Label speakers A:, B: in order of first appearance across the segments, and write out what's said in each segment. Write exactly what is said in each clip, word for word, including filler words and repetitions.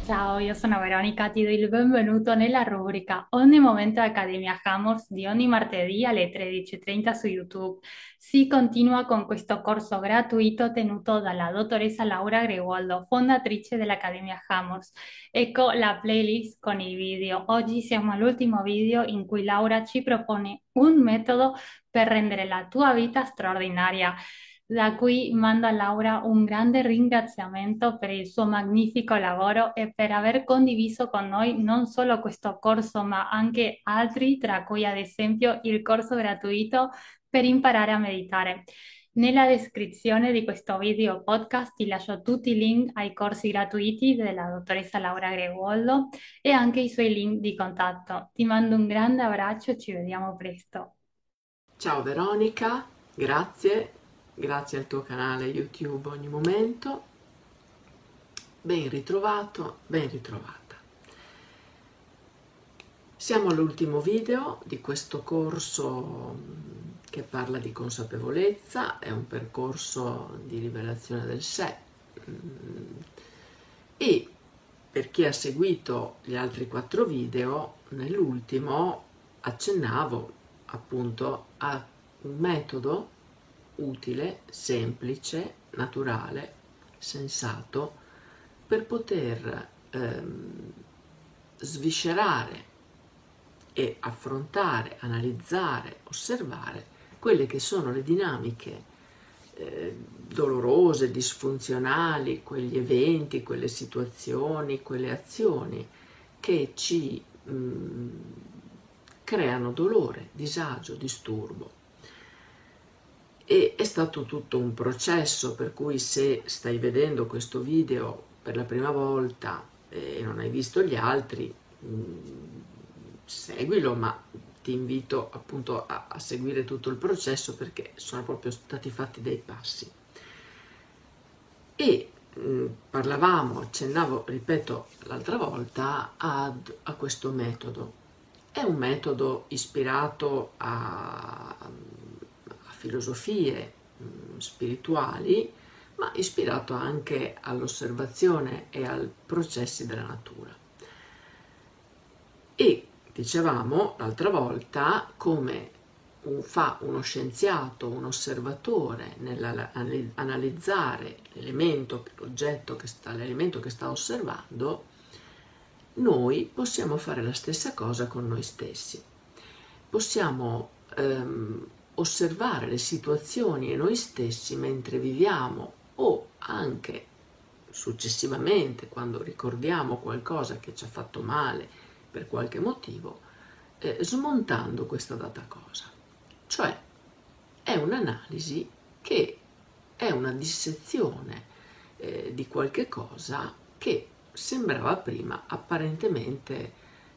A: Ciao, io sono Veronica, ti do il benvenuto nella rubrica Ogni momento Accademia Hammers di ogni martedì alle tredici e trenta su YouTube. Si continua con questo corso gratuito tenuto dalla dottoressa Laura Gregualdo, fondatrice dell'Accademia Hammers. Ecco la playlist con i video. Oggi siamo all'ultimo video in cui Laura ci propone un metodo per rendere la tua vita straordinaria. Da qui mando a Laura un grande ringraziamento per il suo magnifico lavoro e per aver condiviso con noi non solo questo corso, ma anche altri, tra cui ad esempio il corso gratuito per imparare a meditare. Nella descrizione di questo video podcast ti lascio tutti i link ai corsi gratuiti della dottoressa Laura Greguoldo e anche i suoi link di contatto. Ti mando un grande abbraccio e ci vediamo presto.
B: Ciao Veronica, grazie, grazie al tuo canale YouTube Ogni Momento, ben ritrovato, ben ritrovata. Siamo all'ultimo video di questo corso che parla di consapevolezza, è un percorso di rivelazione del sé e per chi ha seguito gli altri quattro video, nell'ultimo accennavo appunto a un metodo utile, semplice, naturale, sensato per poter ehm, sviscerare e affrontare, analizzare, osservare quelle che sono le dinamiche eh, dolorose, disfunzionali, quegli eventi, quelle situazioni, quelle azioni che ci mh, creano dolore, disagio, disturbo. E è stato tutto un processo, per cui se stai vedendo questo video per la prima volta e non hai visto gli altri, mh, seguilo, ma ti invito appunto a, a seguire tutto il processo perché sono proprio stati fatti dei passi. E mh, parlavamo, accennavo, ripeto, l'altra volta ad, a questo metodo. È un metodo ispirato a, a filosofie mh, spirituali, ma ispirato anche all'osservazione e ai processi della natura. E dicevamo l'altra volta come un, fa uno scienziato, un osservatore nell'analizzare l'elemento, l'oggetto che sta, l'elemento che sta osservando, noi possiamo fare la stessa cosa con noi stessi. Possiamo ehm, osservare le situazioni e noi stessi mentre viviamo o anche successivamente quando ricordiamo qualcosa che ci ha fatto male per qualche motivo, eh, smontando questa data cosa. Cioè è un'analisi che è una dissezione eh, di qualche cosa che sembrava prima apparentemente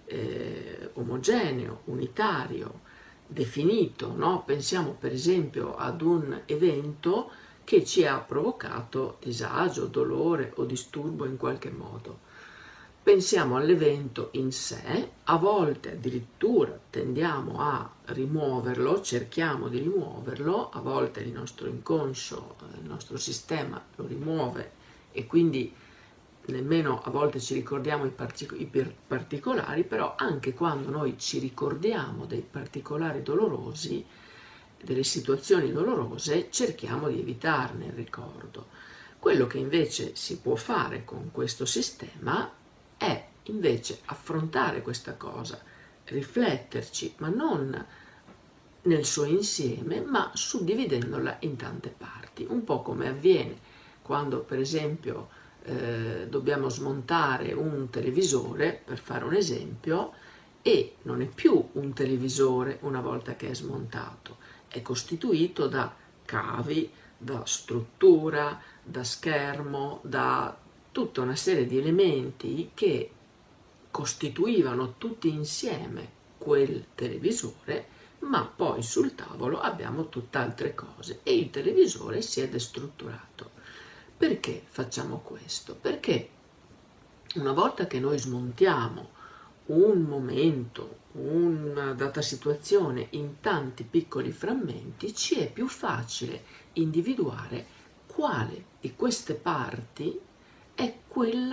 B: eh, omogeneo, unitario, definito, no? Pensiamo per esempio ad un evento che ci ha provocato disagio, dolore o disturbo in qualche modo. Pensiamo all'evento in sé, a volte addirittura tendiamo a rimuoverlo, cerchiamo di rimuoverlo, a volte il nostro inconscio, il nostro sistema lo rimuove e quindi nemmeno a volte ci ricordiamo i, partic- i particolari, però anche quando noi ci ricordiamo dei particolari dolorosi, delle situazioni dolorose, cerchiamo di evitarne il ricordo. Quello che invece si può fare con questo sistema è invece affrontare questa cosa, rifletterci, ma non nel suo insieme, ma suddividendola in tante parti, un po' come avviene quando per esempio eh, dobbiamo smontare un televisore, per fare un esempio, e non è più un televisore una volta che è smontato, è costituito da cavi, da struttura, da schermo, da tutta una serie di elementi che costituivano tutti insieme quel televisore, ma poi sul tavolo abbiamo tutt'altre cose e il televisore si è destrutturato. Perché facciamo questo? Perché una volta che noi smontiamo un momento, una data situazione in tanti piccoli frammenti, ci è più facile individuare quale di queste parti è quella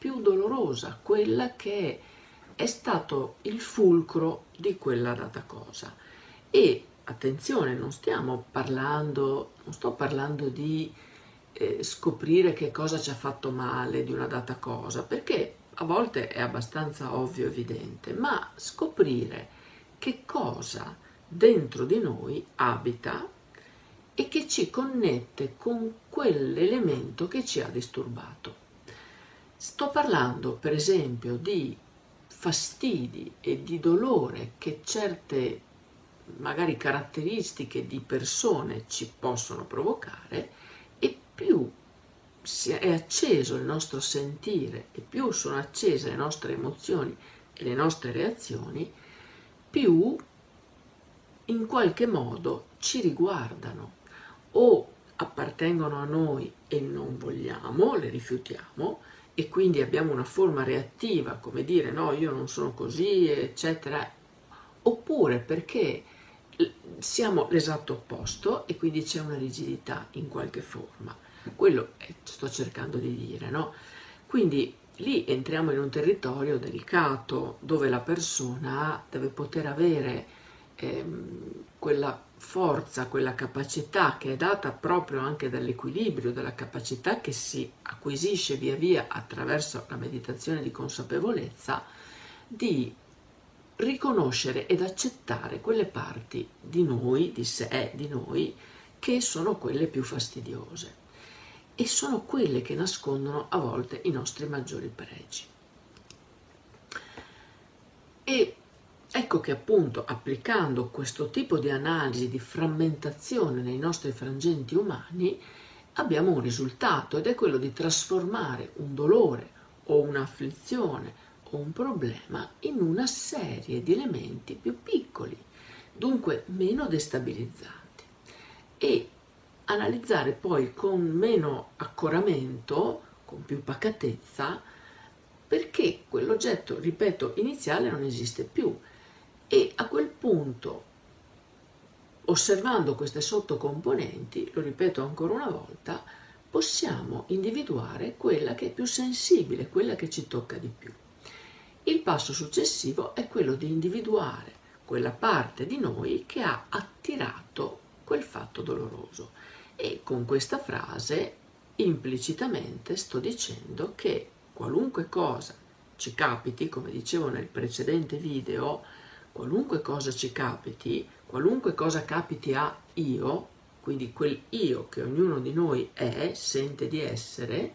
B: più dolorosa, quella che è stato il fulcro di quella data cosa. E attenzione, non stiamo parlando, non sto parlando di eh, scoprire che cosa ci ha fatto male di una data cosa, perché a volte è abbastanza ovvio, evidente, ma scoprire che cosa dentro di noi abita e che ci connette con quell'elemento che ci ha disturbato. Sto parlando, per esempio, di fastidi e di dolore che certe magari caratteristiche di persone ci possono provocare, e più è acceso il nostro sentire e più sono accese le nostre emozioni e le nostre reazioni, più in qualche modo ci riguardano, o appartengono a noi e non vogliamo, le rifiutiamo, e quindi abbiamo una forma reattiva, come dire no, io non sono così, eccetera, oppure perché siamo l'esatto opposto e quindi c'è una rigidità in qualche forma. Quello è, sto cercando di dire, no? Quindi lì entriamo in un territorio delicato dove la persona deve poter avere ehm, quella forza, quella capacità che è data proprio anche dall'equilibrio, dalla capacità che si acquisisce via via attraverso la meditazione di consapevolezza, di riconoscere ed accettare quelle parti di noi, di sé, di noi, che sono quelle più fastidiose e sono quelle che nascondono a volte i nostri maggiori pregi. E ecco che appunto applicando questo tipo di analisi di frammentazione nei nostri frangenti umani abbiamo un risultato, ed è quello di trasformare un dolore o un'afflizione o un problema in una serie di elementi più piccoli, dunque meno destabilizzanti, e analizzare poi con meno accoramento, con più pacatezza, perché quell'oggetto, ripeto, iniziale non esiste più. E a quel punto, osservando queste sottocomponenti, lo ripeto ancora una volta, possiamo individuare quella che è più sensibile, quella che ci tocca di più. Il passo successivo è quello di individuare quella parte di noi che ha attirato quel fatto doloroso. E con questa frase implicitamente sto dicendo che qualunque cosa ci capiti, come dicevo nel precedente video, qualunque cosa ci capiti, qualunque cosa capiti a io, quindi quel io che ognuno di noi è, sente di essere,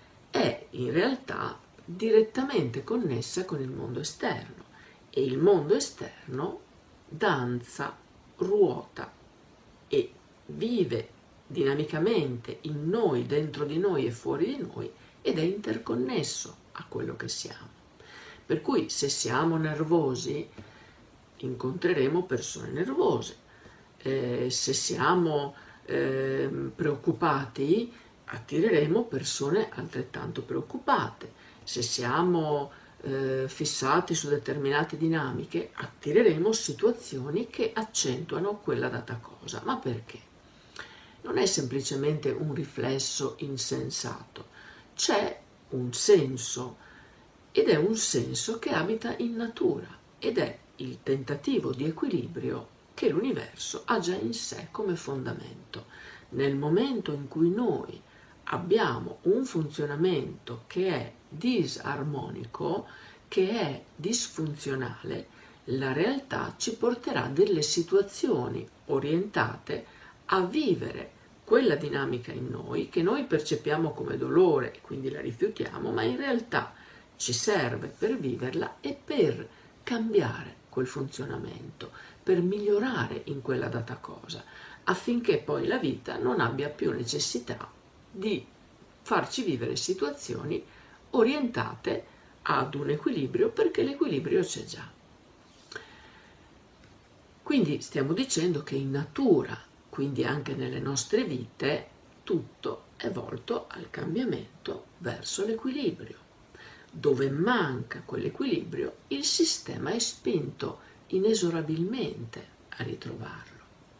B: è in realtà direttamente connessa con il mondo esterno, e il mondo esterno danza, ruota e vive dinamicamente in noi, dentro di noi e fuori di noi, ed è interconnesso a quello che siamo. Per cui se siamo nervosi incontreremo persone nervose, eh, se siamo eh, preoccupati attireremo persone altrettanto preoccupate, se siamo eh, fissati su determinate dinamiche attireremo situazioni che accentuano quella data cosa. Ma perché? Non è semplicemente un riflesso insensato, c'è un senso, ed è un senso che abita in natura, ed è il tentativo di equilibrio che l'universo ha già in sé come fondamento. Nel momento in cui noi abbiamo un funzionamento che è disarmonico, che è disfunzionale, la realtà ci porterà delle situazioni orientate a vivere quella dinamica in noi che noi percepiamo come dolore e quindi la rifiutiamo, ma in realtà ci serve per viverla e per cambiare quel funzionamento, per migliorare in quella data cosa, affinché poi la vita non abbia più necessità di farci vivere situazioni orientate ad un equilibrio, perché l'equilibrio c'è già. Quindi stiamo dicendo che in natura, quindi anche nelle nostre vite, tutto è volto al cambiamento verso l'equilibrio. Dove manca quell'equilibrio, il sistema è spinto inesorabilmente a ritrovarlo.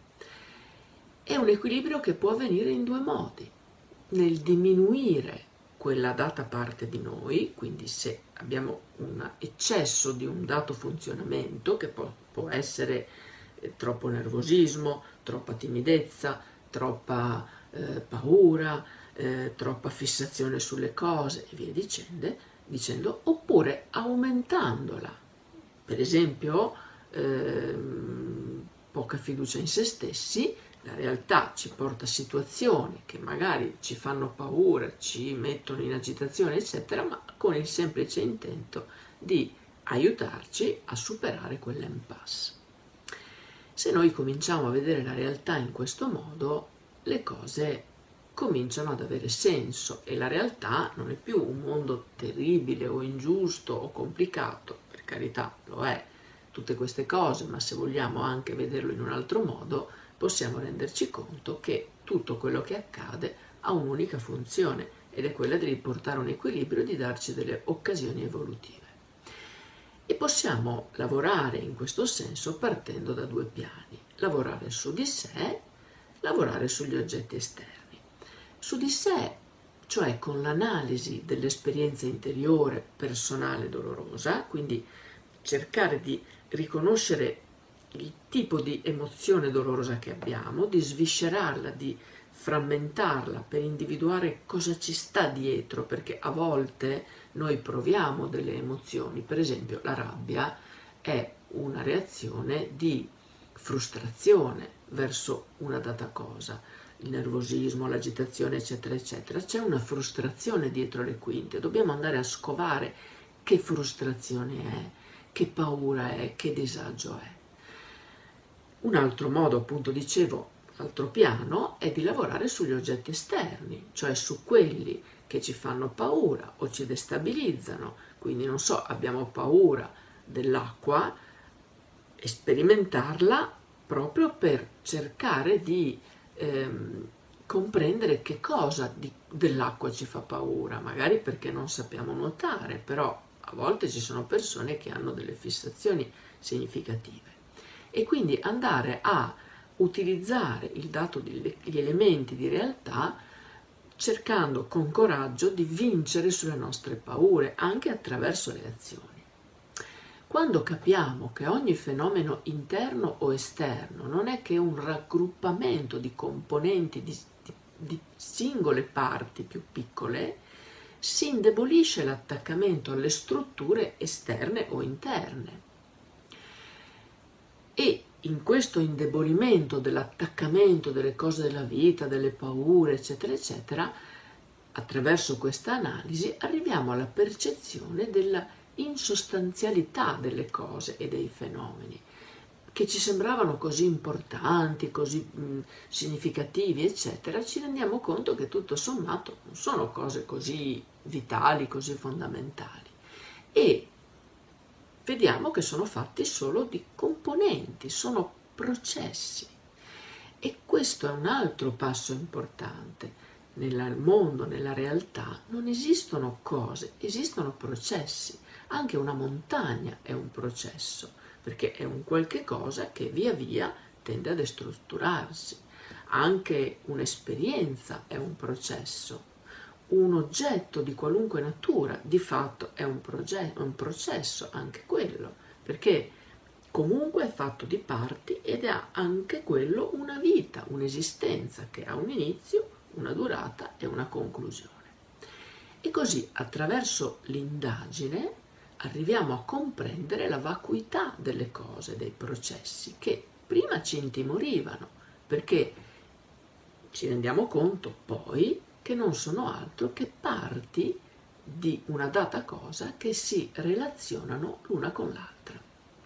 B: È un equilibrio che può avvenire in due modi: nel diminuire quella data parte di noi, quindi se abbiamo un eccesso di un dato funzionamento, che può, può essere eh, troppo nervosismo, troppa timidezza, troppa eh, paura, eh, troppa fissazione sulle cose e via dicendo, dicendo, oppure aumentandola. Per esempio, ehm, poca fiducia in se stessi. La realtà ci porta a situazioni che magari ci fanno paura, ci mettono in agitazione, eccetera, ma con il semplice intento di aiutarci a superare quell'impasse. Se noi cominciamo a vedere la realtà in questo modo, le cose cominciano ad avere senso e la realtà non è più un mondo terribile o ingiusto o complicato, per carità lo è, tutte queste cose, ma se vogliamo anche vederlo in un altro modo, possiamo renderci conto che tutto quello che accade ha un'unica funzione ed è quella di riportare un equilibrio e di darci delle occasioni evolutive. E possiamo lavorare in questo senso partendo da due piani: lavorare su di sé, lavorare sugli oggetti esterni. Su di sé, cioè con l'analisi dell'esperienza interiore personale dolorosa, quindi cercare di riconoscere il tipo di emozione dolorosa che abbiamo, di sviscerarla, di frammentarla per individuare cosa ci sta dietro, perché a volte noi proviamo delle emozioni, per esempio la rabbia è una reazione di frustrazione verso una data cosa, il nervosismo, l'agitazione, eccetera, eccetera. C'è una frustrazione dietro le quinte, dobbiamo andare a scovare che frustrazione è, che paura è, che disagio è. Un altro modo, appunto dicevo, l'altro piano è di lavorare sugli oggetti esterni, cioè su quelli che ci fanno paura o ci destabilizzano. Quindi non so, abbiamo paura dell'acqua e sperimentarla proprio per cercare di ehm, comprendere che cosa di, dell'acqua ci fa paura, magari perché non sappiamo nuotare, però a volte ci sono persone che hanno delle fissazioni significative. E quindi andare a utilizzare il dato degli elementi di realtà cercando con coraggio di vincere sulle nostre paure anche attraverso le azioni. Quando capiamo che ogni fenomeno interno o esterno non è che un raggruppamento di componenti di, di, di singole parti più piccole, si indebolisce l'attaccamento alle strutture esterne o interne. E in questo indebolimento dell'attaccamento delle cose della vita, delle paure, eccetera, eccetera, attraverso questa analisi arriviamo alla percezione della insostanzialità delle cose e dei fenomeni, che ci sembravano così importanti, così mh, significativi, eccetera. Ci rendiamo conto che tutto sommato non sono cose così vitali, così fondamentali. E vediamo che sono fatti solo di componenti, sono processi. E questo è un altro passo importante. Nel mondo, nella realtà, non esistono cose, esistono processi. Anche una montagna è un processo, perché è un qualche cosa che via via tende a destrutturarsi. Anche un'esperienza è un processo. Un oggetto di qualunque natura di fatto è un, progetto, un processo anche quello, perché comunque è fatto di parti ed ha anche quello una vita, un'esistenza che ha un inizio, una durata e una conclusione. E così attraverso l'indagine arriviamo a comprendere la vacuità delle cose, dei processi che prima ci intimorivano, perché ci rendiamo conto poi che non sono altro che parti di una data cosa che si relazionano l'una con l'altra.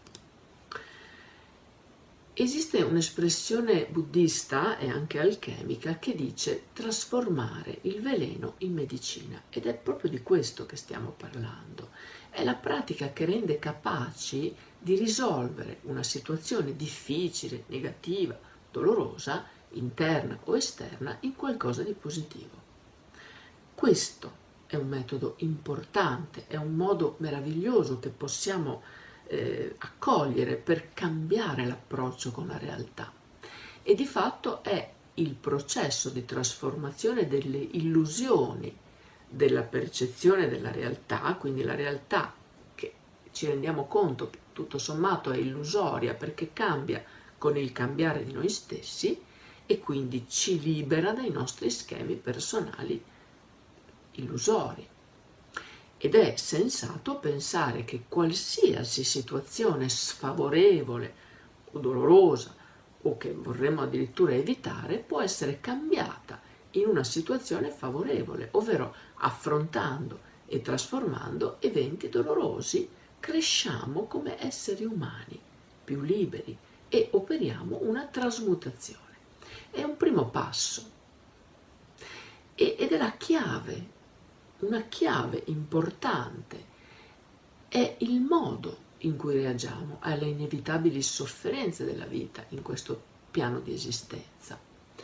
B: Esiste un'espressione buddista e anche alchemica che dice trasformare il veleno in medicina, ed è proprio di questo che stiamo parlando. È la pratica che rende capaci di risolvere una situazione difficile, negativa, dolorosa, interna o esterna, in qualcosa di positivo. Questo è un metodo importante, è un modo meraviglioso che possiamo eh, accogliere per cambiare l'approccio con la realtà. E di fatto è il processo di trasformazione delle illusioni della percezione della realtà, quindi la realtà che ci rendiamo conto che tutto sommato è illusoria perché cambia con il cambiare di noi stessi, e quindi ci libera dai nostri schemi personali illusori. Ed è sensato pensare che qualsiasi situazione sfavorevole o dolorosa, o che vorremmo addirittura evitare, può essere cambiata in una situazione favorevole, ovvero affrontando e trasformando eventi dolorosi, cresciamo come esseri umani più liberi e operiamo una trasmutazione. È un primo passo ed è la chiave, una chiave importante, è il modo in cui reagiamo alle inevitabili sofferenze della vita in questo piano di esistenza.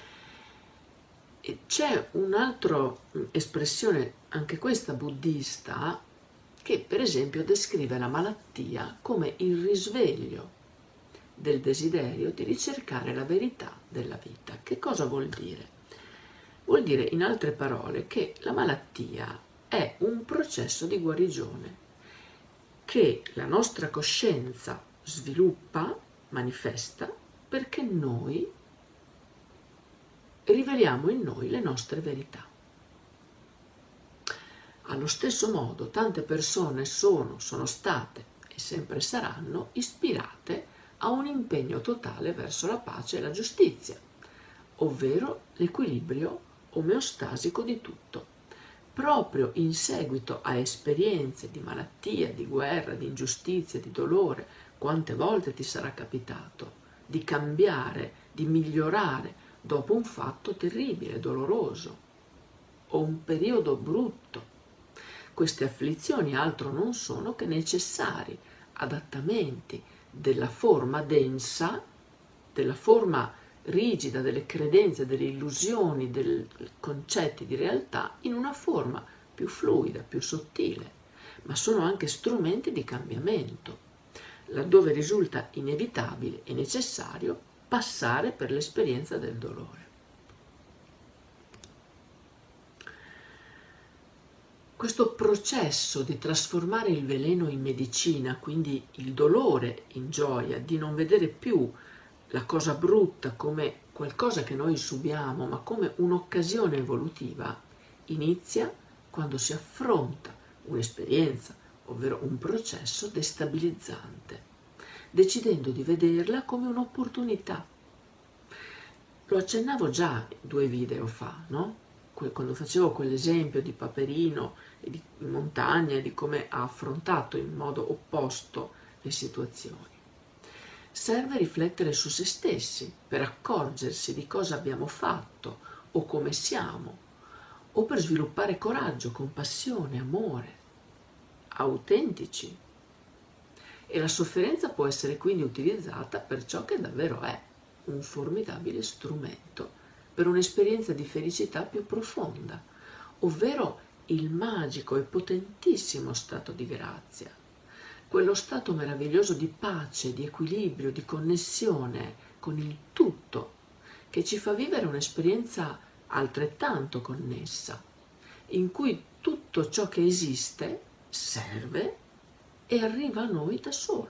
B: E c'è un'altra espressione, anche questa buddista, che per esempio descrive la malattia come il risveglio del desiderio di ricercare la verità della vita. Che cosa vuol dire? Vuol dire, in altre parole, che la malattia è un processo di guarigione che la nostra coscienza sviluppa, manifesta, perché noi riveliamo in noi le nostre verità. Allo stesso modo, tante persone sono, sono state e sempre saranno ispirate a un impegno totale verso la pace e la giustizia, ovvero l'equilibrio omeostasico di tutto, proprio in seguito a esperienze di malattia, di guerra, di ingiustizia, di dolore. Quante volte ti sarà capitato di cambiare, di migliorare dopo un fatto terribile, doloroso o un periodo brutto? Queste afflizioni altro non sono che necessari adattamenti della forma densa, della forma rigida, delle credenze, delle illusioni, dei concetti di realtà in una forma più fluida, più sottile, ma sono anche strumenti di cambiamento, laddove risulta inevitabile e necessario passare per l'esperienza del dolore. Questo processo di trasformare il veleno in medicina, quindi il dolore in gioia, di non vedere più la cosa brutta come qualcosa che noi subiamo, ma come un'occasione evolutiva, inizia quando si affronta un'esperienza, ovvero un processo destabilizzante, decidendo di vederla come un'opportunità. Lo accennavo già due video fa, no? Quando facevo quell'esempio di Paperino e di montagna e di come ha affrontato in modo opposto le situazioni. Serve riflettere su se stessi per accorgersi di cosa abbiamo fatto o come siamo, o per sviluppare coraggio, compassione, amore, autentici. E la sofferenza può essere quindi utilizzata per ciò che davvero è, un formidabile strumento per un'esperienza di felicità più profonda, ovvero il magico e potentissimo stato di grazia, quello stato meraviglioso di pace, di equilibrio, di connessione con il tutto, che ci fa vivere un'esperienza altrettanto connessa, in cui tutto ciò che esiste serve e arriva a noi da solo.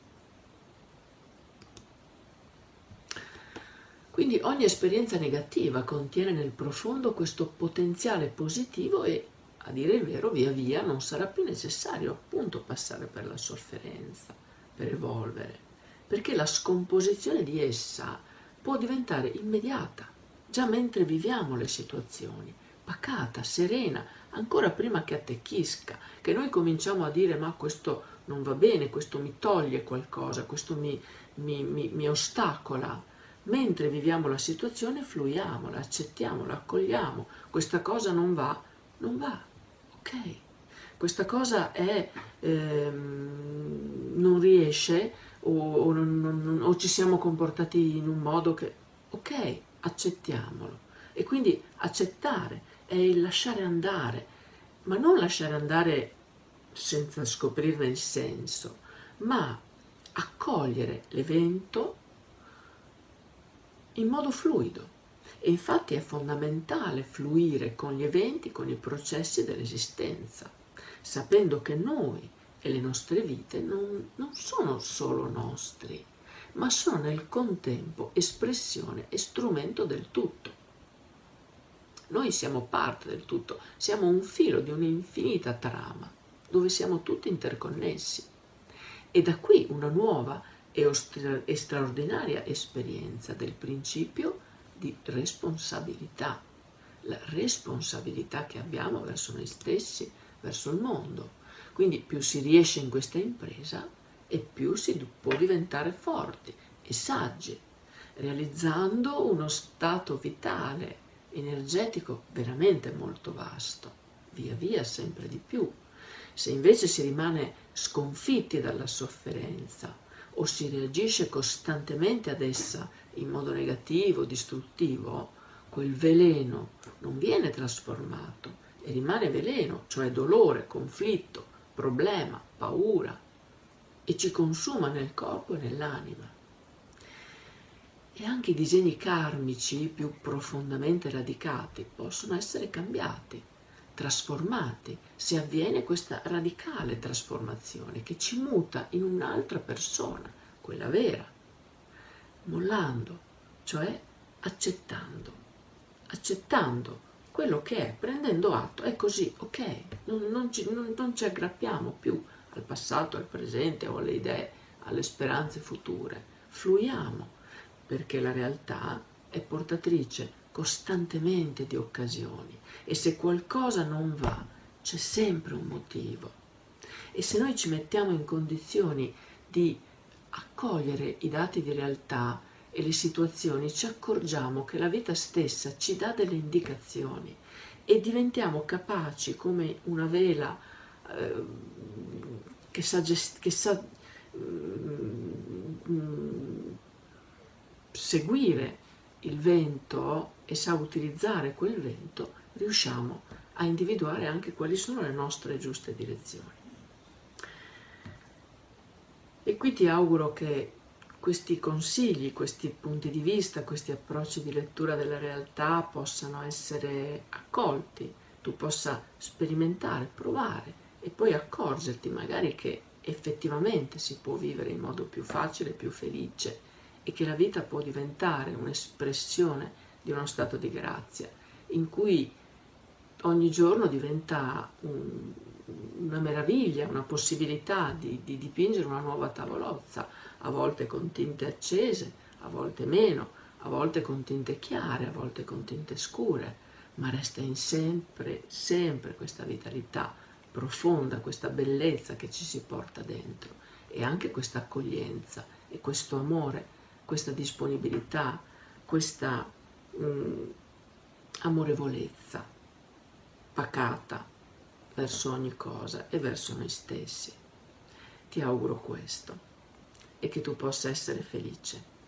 B: Quindi ogni esperienza negativa contiene nel profondo questo potenziale positivo e, a dire il vero, via via non sarà più necessario appunto passare per la sofferenza, per evolvere, perché la scomposizione di essa può diventare immediata, già mentre viviamo le situazioni, pacata, serena, ancora prima che attecchisca, che noi cominciamo a dire ma questo non va bene, questo mi toglie qualcosa, questo mi, mi, mi, mi ostacola. Mentre viviamo la situazione fluiamo, la accettiamo, la accogliamo, questa cosa non va, non va, ok, questa cosa è, ehm, non riesce o, o, non, non, o ci siamo comportati in un modo che, ok, accettiamolo. E quindi accettare è il lasciare andare, ma non lasciare andare senza scoprirne il senso, ma accogliere l'evento in modo fluido E infatti è fondamentale fluire con gli eventi, con i processi dell'esistenza, sapendo che noi e le nostre vite non, non sono solo nostri, ma sono nel contempo espressione e strumento del tutto. Noi siamo parte del tutto, siamo un filo di un'infinita trama, dove siamo tutti interconnessi. E da qui una nuova e straordinaria esperienza del principio di responsabilità, la responsabilità che abbiamo verso noi stessi, verso il mondo. Quindi più si riesce in questa impresa e più si può diventare forti e saggi, realizzando uno stato vitale, energetico veramente molto vasto, via via sempre di più. Se invece si rimane sconfitti dalla sofferenza o si reagisce costantemente ad essa in modo negativo, distruttivo, quel veleno non viene trasformato e rimane veleno, cioè dolore, conflitto, problema, paura, e ci consuma nel corpo e nell'anima. E anche i disegni karmici più profondamente radicati possono essere cambiati, trasformati, se avviene questa radicale trasformazione che ci muta in un'altra persona, quella vera, mollando, cioè accettando, accettando quello che è, prendendo atto, è così, ok, non, non, ci, non, non ci aggrappiamo più al passato, al presente o alle idee, alle speranze future, fluiamo, perché la realtà è portatrice costantemente di occasioni e se qualcosa non va c'è sempre un motivo e se noi ci mettiamo in condizioni di accogliere i dati di realtà e le situazioni ci accorgiamo che la vita stessa ci dà delle indicazioni e diventiamo capaci come una vela eh, che sa, gest- che sa mm, seguire il vento e sa utilizzare quel vento, riusciamo a individuare anche quali sono le nostre giuste direzioni. E qui ti auguro che questi consigli, questi punti di vista, questi approcci di lettura della realtà possano essere accolti, tu possa sperimentare, provare e poi accorgerti magari che effettivamente si può vivere in modo più facile, più felice e che la vita può diventare un'espressione di uno stato di grazia in cui ogni giorno diventa un, una meraviglia, una possibilità di, di dipingere una nuova tavolozza, a volte con tinte accese, a volte meno, a volte con tinte chiare, a volte con tinte scure, ma resta in sempre, sempre questa vitalità profonda, questa bellezza che ci si porta dentro e anche questa accoglienza e questo amore, questa disponibilità, questa mh, amorevolezza pacata verso ogni cosa e verso noi stessi. Ti auguro questo e che tu possa essere felice.